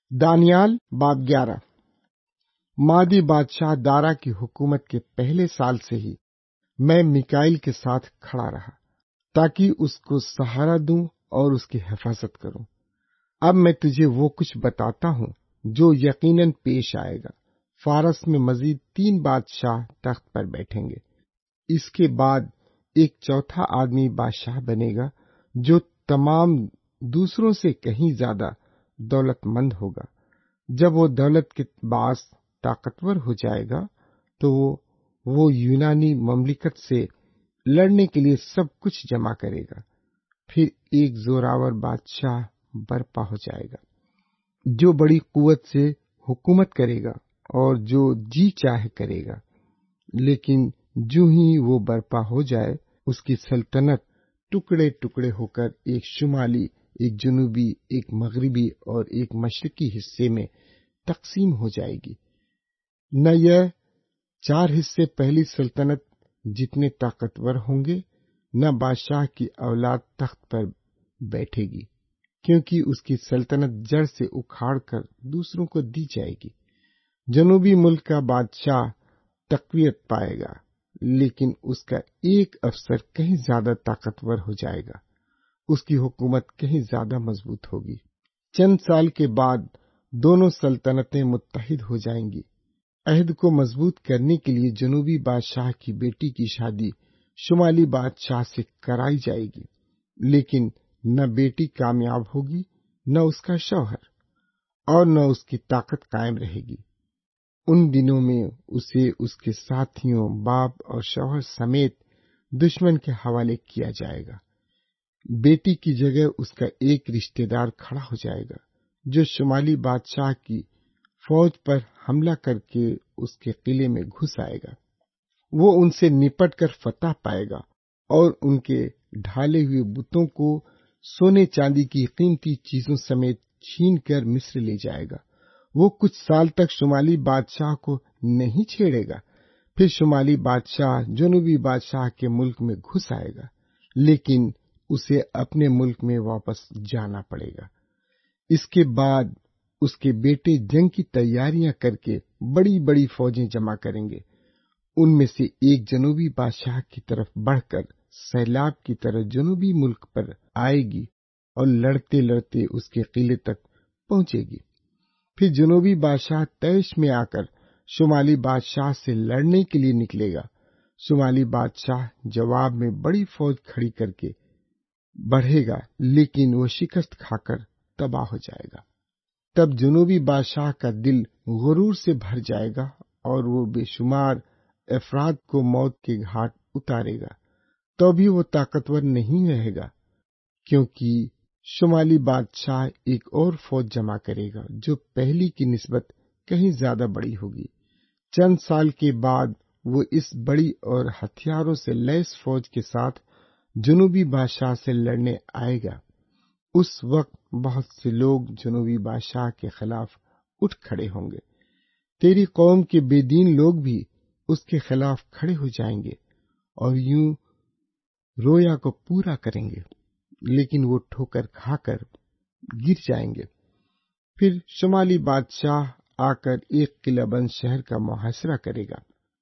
دانیال باب 11۔ مادی بادشاہ دارا کی حکومت کے پہلے سال سے ہی میں میکائیل کے ساتھ کھڑا رہا تاکہ اس کو سہارا دوں اور اس کی حفاظت کروں۔ اب میں تجھے وہ کچھ بتاتا ہوں جو یقیناً پیش آئے گا۔ فارس میں مزید 3 بادشاہ تخت پر بیٹھیں گے۔ اس کے بعد ایک چوتھا آدمی بادشاہ بنے گا جو تمام دوسروں سے کہیں زیادہ دولت مند ہوگا۔ جب وہ دولت کے باعث طاقتور ہو جائے گا تو وہ یونانی مملکت سے لڑنے کے لیے سب کچھ جمع کرے گا۔ پھر ایک زوراور بادشاہ برپا ہو جائے گا جو بڑی قوت سے حکومت کرے گا اور جو جی چاہے کرے گا، لیکن جو ہی وہ برپا ہو جائے اس کی سلطنت ٹکڑے ٹکڑے ہو کر ایک شمالی، ایک جنوبی، ایک مغربی اور ایک مشرقی حصے میں تقسیم ہو جائے گی۔ نہ یہ 4 حصے پہلی سلطنت جتنے طاقتور ہوں گے، نہ بادشاہ کی اولاد تخت پر بیٹھے گی، کیونکہ اس کی سلطنت جڑ سے اکھاڑ کر دوسروں کو دی جائے گی۔ جنوبی ملک کا بادشاہ تقویت پائے گا، لیکن اس کا ایک افسر کہیں زیادہ طاقتور ہو جائے گا، اس کی حکومت کہیں زیادہ مضبوط ہوگی۔ چند سال کے بعد دونوں سلطنتیں متحد ہو جائیں گی۔ عہد کو مضبوط کرنے کے لیے جنوبی بادشاہ کی بیٹی کی شادی شمالی بادشاہ سے کرائی جائے گی، لیکن نہ بیٹی کامیاب ہوگی، نہ اس کا شوہر، اور نہ اس کی طاقت قائم رہے گی۔ ان دنوں میں اسے اس کے ساتھیوں، باپ اور شوہر سمیت دشمن کے حوالے کیا جائے گا۔ بیٹی کی جگہ اس کا ایک رشتہ دار کھڑا ہو جائے گا جو شمالی بادشاہ کی فوج پر حملہ کر کے اس کے قلعے میں گھس آئے گا۔ وہ ان سے نپٹ کر فتح پائے گا اور ان کے ڈھالے ہوئے بتوں کو سونے چاندی کی قیمتی چیزوں سمیت چھین کر مصر لے جائے گا۔ وہ کچھ سال تک شمالی بادشاہ کو نہیں چھیڑے گا۔ پھر شمالی بادشاہ جنوبی بادشاہ کے ملک میں گھس آئے گا، لیکن اسے اپنے ملک میں واپس جانا پڑے گا۔ اس کے بعد اس کے بیٹے جنگ کی تیاریاں کر کے بڑی بڑی فوجیں جمع کریں گے۔ ان میں سے ایک جنوبی بادشاہ کی طرف بڑھ کر سیلاب کی طرح جنوبی ملک پر آئے گی اور لڑتے لڑتے اس کے قلعے تک پہنچے گی۔ پھر جنوبی بادشاہ طیش میں آ کر شمالی بادشاہ سے لڑنے کے لیے نکلے گا۔ شمالی بادشاہ جواب میں بڑی فوج کھڑی کر کے بڑھے گا، لیکن وہ شکست کھا کر تباہ ہو جائے گا۔ تب جنوبی بادشاہ کا دل غرور سے بھر جائے گا اور وہ بے شمار افراد کو موت کے گھاٹ اتارے گا، تو بھی وہ طاقتور نہیں رہے گا، کیونکہ شمالی بادشاہ ایک اور فوج جمع کرے گا جو پہلی کی نسبت کہیں زیادہ بڑی ہوگی۔ چند سال کے بعد وہ اس بڑی اور ہتھیاروں سے لیس فوج کے ساتھ جنوبی بادشاہ سے لڑنے آئے گا۔ اس وقت بہت سے لوگ جنوبی بادشاہ کے خلاف اٹھ کھڑے ہوں گے۔ تیری قوم کے بے دین لوگ بھی اس کے خلاف کھڑے ہو جائیں گے اور یوں رویا کو پورا کریں گے، لیکن وہ ٹھوکر کھا کر گر جائیں گے۔ پھر شمالی بادشاہ آ کر ایک قلعہ بند شہر کا محاصرہ کرے گا۔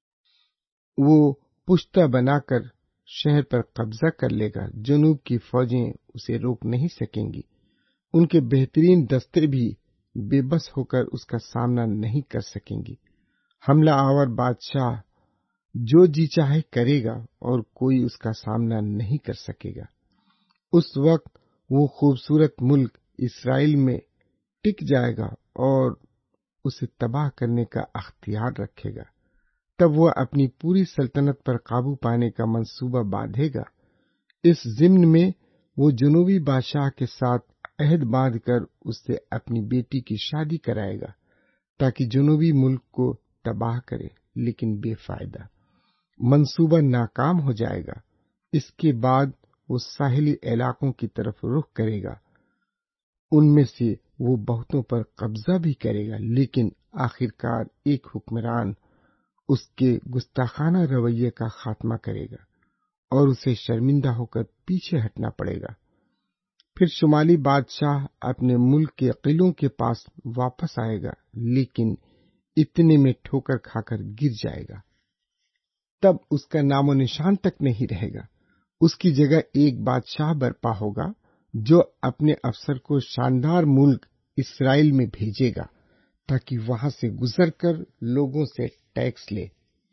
وہ پشتہ بنا کر شہر پر قبضہ کر لے گا۔ جنوب کی فوجیں اسے روک نہیں سکیں گی۔ ان کے بہترین دستے بھی بے بس ہو کر اس کا سامنا نہیں کر سکیں گی۔ حملہ آور بادشاہ جو جی چاہے کرے گا اور کوئی اس کا سامنا نہیں کر سکے گا۔ اس وقت وہ خوبصورت ملک اسرائیل میں ٹک جائے گا اور اسے تباہ کرنے کا اختیار رکھے گا۔ تب وہ اپنی پوری سلطنت پر قابو پانے کا منصوبہ باندھے گا۔ اس ضمن میں وہ جنوبی بادشاہ کے ساتھ عہد باندھ کر اس سے اپنی بیٹی کی شادی کرائے گا تاکہ جنوبی ملک کو تباہ کرے، لیکن بے فائدہ۔ منصوبہ ناکام ہو جائے گا۔ اس کے بعد وہ ساحلی علاقوں کی طرف رخ کرے گا۔ ان میں سے وہ بہتوں پر قبضہ بھی کرے گا، لیکن آخرکار ایک حکمران اس کے گستاخانہ رویے کا خاتمہ کرے گا اور اسے شرمندہ ہو کر پیچھے ہٹنا پڑے گا۔ پھر شمالی بادشاہ اپنے ملک کے قلعوں کے پاس واپس آئے گا، لیکن اتنے میں ٹھوکر کھا کر گر جائے گا۔ تب اس کا نام و نشان تک نہیں رہے گا۔ اس کی جگہ ایک بادشاہ برپا ہوگا جو اپنے افسر کو شاندار ملک اسرائیل میں بھیجے گا تاکہ وہاں سے گزر کر لوگوں سے ٹیکس لے۔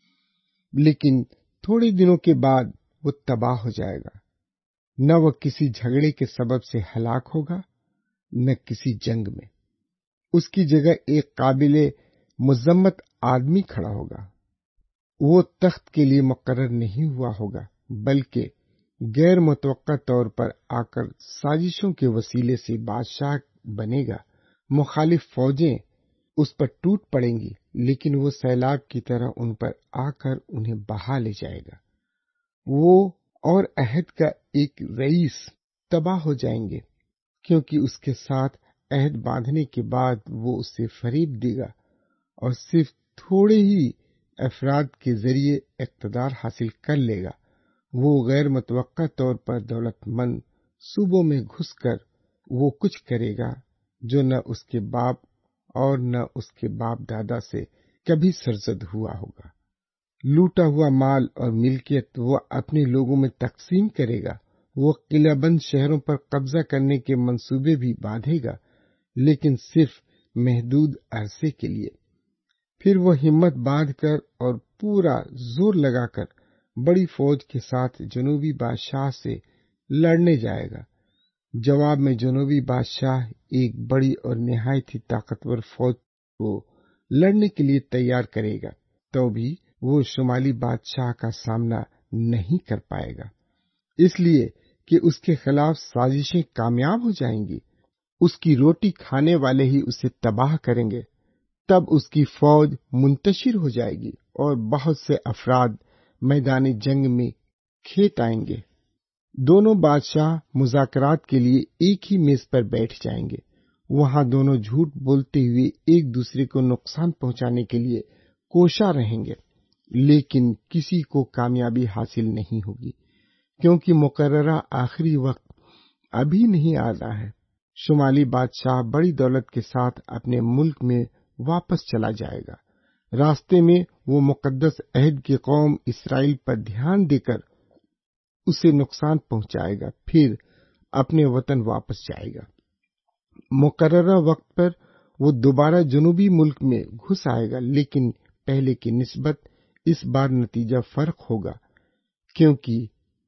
لیکن تھوڑے دنوں کے بعد وہ تباہ ہو جائے گا۔ نہ وہ کسی جھگڑے کے سبب سے ہلاک ہوگا، نہ کسی جنگ میں۔ اس کی جگہ ایک قابل مذمت آدمی کھڑا ہوگا۔ وہ تخت کے لیے مقرر نہیں ہوا ہوگا، بلکہ غیر متوقع طور پر آ کر سازشوں کے وسیلے سے بادشاہ بنے گا۔ مخالف فوجیں اس پر ٹوٹ پڑیں گی، لیکن وہ سیلاب کی طرح ان پر آ کر انہیں بہا لے جائے گا۔ وہ اور عہد کا ایک رئیس تباہ ہو جائیں گے، کیونکہ اس کے ساتھ عہد باندھنے کے بعد وہ اسے فریب دے گا اور صرف تھوڑے ہی افراد کے ذریعے اقتدار حاصل کر لے گا۔ وہ غیر متوقع طور پر دولت مند صوبوں میں گھس کر وہ کچھ کرے گا جو نہ اس کے باپ اور نہ اس کے باپ دادا سے کبھی سرزد ہوا ہوگا۔ لوٹا ہوا مال اور ملکیت وہ اپنے لوگوں میں تقسیم کرے گا۔ وہ قلعہ بند شہروں پر قبضہ کرنے کے منصوبے بھی باندھے گا، لیکن صرف محدود عرصے کے لیے۔ پھر وہ ہمت باندھ کر اور پورا زور لگا کر بڑی فوج کے ساتھ جنوبی بادشاہ سے لڑنے جائے گا۔ جواب میں جنوبی بادشاہ ایک بڑی اور نہایت ہی طاقتور فوج کو لڑنے کے لیے تیار کرے گا، تو بھی وہ شمالی بادشاہ کا سامنا نہیں کر پائے گا، اس لیے کہ اس کے خلاف سازشیں کامیاب ہو جائیں گی۔ اس کی روٹی کھانے والے ہی اسے تباہ کریں گے۔ تب اس کی فوج منتشر ہو جائے گی اور بہت سے افراد میدان جنگ میں کھیت آئیں گے۔ دونوں بادشاہ مذاکرات کے لیے ایک ہی میز پر بیٹھ جائیں گے۔ وہاں دونوں جھوٹ بولتے ہوئے ایک دوسرے کو نقصان پہنچانے کے لیے کوشاں رہیں گے، لیکن کسی کو کامیابی حاصل نہیں ہوگی، کیونکہ مقررہ آخری وقت ابھی نہیں آ رہا ہے۔ شمالی بادشاہ بڑی دولت کے ساتھ اپنے ملک میں واپس چلا جائے گا۔ راستے میں وہ مقدس عہد کی قوم اسرائیل پر دھیان دے کر اسے نقصان پہنچائے گا، پھر اپنے وطن واپس جائے گا۔ مقررہ وقت پر وہ دوبارہ جنوبی ملک میں گھس آئے گا، لیکن پہلے کی نسبت اس بار نتیجہ فرق ہوگا، کیونکہ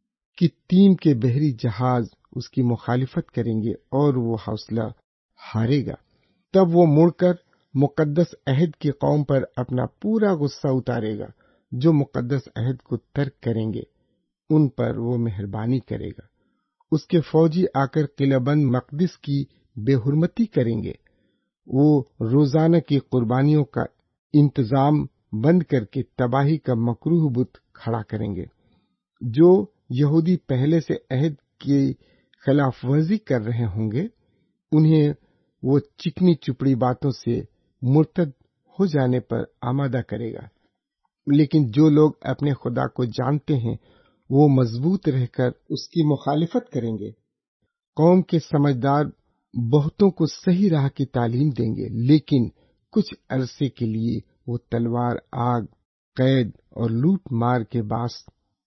کتیم کے بحری جہاز اس کی مخالفت کریں گے اور وہ حوصلہ ہارے گا۔ تب وہ مڑ کر مقدس عہد کی قوم پر اپنا پورا غصہ اتارے گا۔ جو مقدس عہد کو ترک کریں گے ان پر وہ مہربانی کرے گا۔ اس کے فوجی آ کر قلعہ بند مقدس کی بے حرمتی کریں گے۔ وہ روزانہ کی قربانیوں کا انتظام بند کر کے تباہی کا مکروہ بت کھڑا کریں گے۔ جو یہودی پہلے سے عہد کی خلاف ورزی کر رہے ہوں گے انہیں وہ چکنی چپڑی باتوں سے مرتد ہو جانے پر آمادہ کرے گا، لیکن جو لوگ اپنے خدا کو جانتے ہیں وہ مضبوط رہ کر اس کی مخالفت کریں گے۔ قوم کے سمجھدار بہتوں کو صحیح راہ کی تعلیم دیں گے، لیکن کچھ عرصے کے لیے وہ تلوار، آگ، قید اور لوٹ مار کے باعث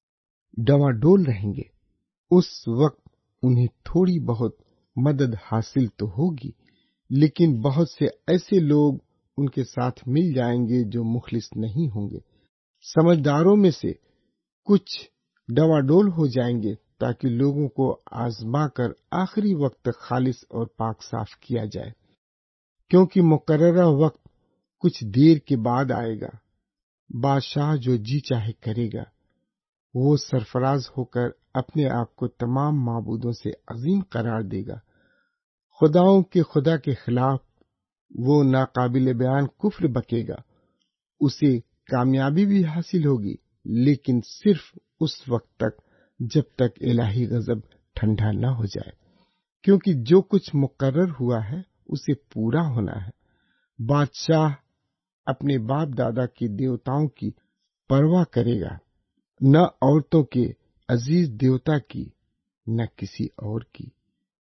ڈواڈول رہیں گے۔ اس وقت انہیں تھوڑی بہت مدد حاصل تو ہوگی، لیکن بہت سے ایسے لوگ ان کے ساتھ مل جائیں گے جو مخلص نہیں ہوں گے۔ سمجھداروں میں سے کچھ ڈواڈول ہو جائیں گے تاکہ لوگوں کو آزما کر آخری وقت تک خالص اور پاک صاف کیا جائے، کیونکہ مقررہ وقت کچھ دیر کے بعد آئے گا۔ بادشاہ جو جی چاہے کرے گا، وہ سرفراز ہو کر اپنے آپ کو تمام معبودوں سے عظیم قرار دے گا۔ خداؤں کے خدا کے خلاف وہ ناقابل بیان کفر بکے گا۔ اسے کامیابی بھی حاصل ہوگی، لیکن صرف اس وقت تک جب تک الہی غضب ٹھنڈا نہ ہو جائے، کیونکہ جو کچھ مقرر ہوا ہے اسے پورا ہونا ہے۔ بادشاہ اپنے باپ دادا کے دیوتاؤں کی پرواہ کرے گا، نہ عورتوں کے عزیز دیوتا کی، نہ کسی اور کی،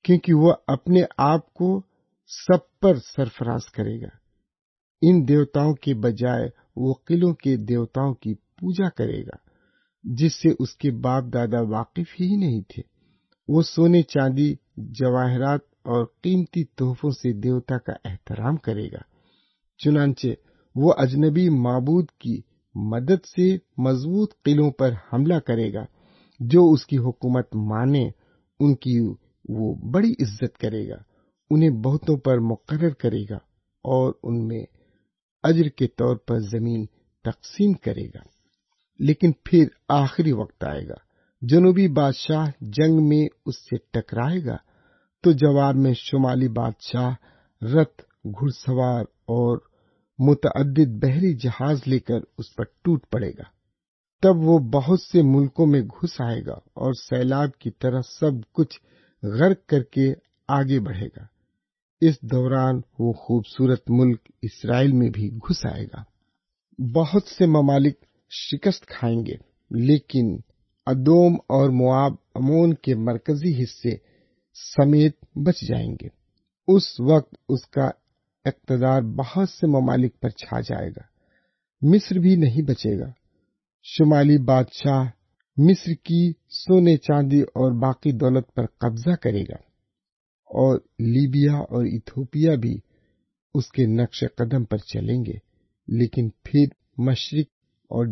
کیونکہ وہ اپنے آپ کو سب پر سرفراز کرے گا۔ ان دیوتاؤں کے بجائے وہ قلعوں کے دیوتاؤں کی پوجا کرے گا جس سے اس کے باپ دادا واقف ہی نہیں تھے۔ وہ سونے چاندی جواہرات اور قیمتی تحفوں سے دیوتا کا احترام کرے گا۔ چنانچہ وہ اجنبی معبود کی مدد سے مضبوط قلعوں پر حملہ کرے گا۔ جو اس کی حکومت مانے ان کی وہ بڑی عزت کرے گا، انہیں بہتوں پر مقرر کرے گا اور ان میں اجر کے طور پر زمین تقسیم کرے گا۔ لیکن پھر آخری وقت آئے گا، جنوبی بادشاہ جنگ میں اس سے ٹکرائے گا تو جواب میں شمالی بادشاہ رتھ، گھڑ سوار اور متعدد بحری جہاز لے کر اس پر ٹوٹ پڑے گا۔ تب وہ بہت سے ملکوں میں گھس آئے گا اور سیلاب کی طرح سب کچھ غرق کر کے آگے بڑھے گا۔ اس دوران وہ خوبصورت ملک اسرائیل میں بھی گھس آئے گا۔ بہت سے ممالک شکست کھائیں گے، لیکن ادوم اور مواب امون کے مرکزی حصے سمیت بچ جائیں گے۔ اس وقت اس کا اقتدار بہت سے ممالک پر چھا جائے گا، مصر بھی نہیں بچے گا۔ شمالی بادشاہ مصر کی سونے چاندی اور باقی دولت پر قبضہ کرے گا، اور لیبیا اور ایتھوپیا بھی اس کے نقش قدم پر چلیں گے۔ لیکن پھر مشرق اور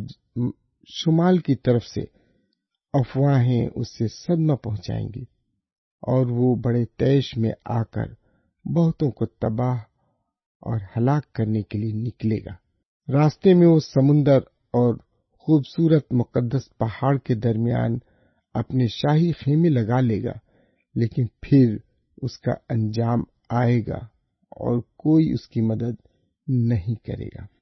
شمال کی طرف سے افواہیں اس سے صدمہ پہنچائیں گی اور وہ بڑے طیش میں آ کر بہتوں کو تباہ اور ہلاک کرنے کے لیے نکلے گا۔ راستے میں وہ سمندر اور خوبصورت مقدس پہاڑ کے درمیان اپنے شاہی خیمے لگا لے گا، لیکن پھر اس کا انجام آئے گا اور کوئی اس کی مدد نہیں کرے گا۔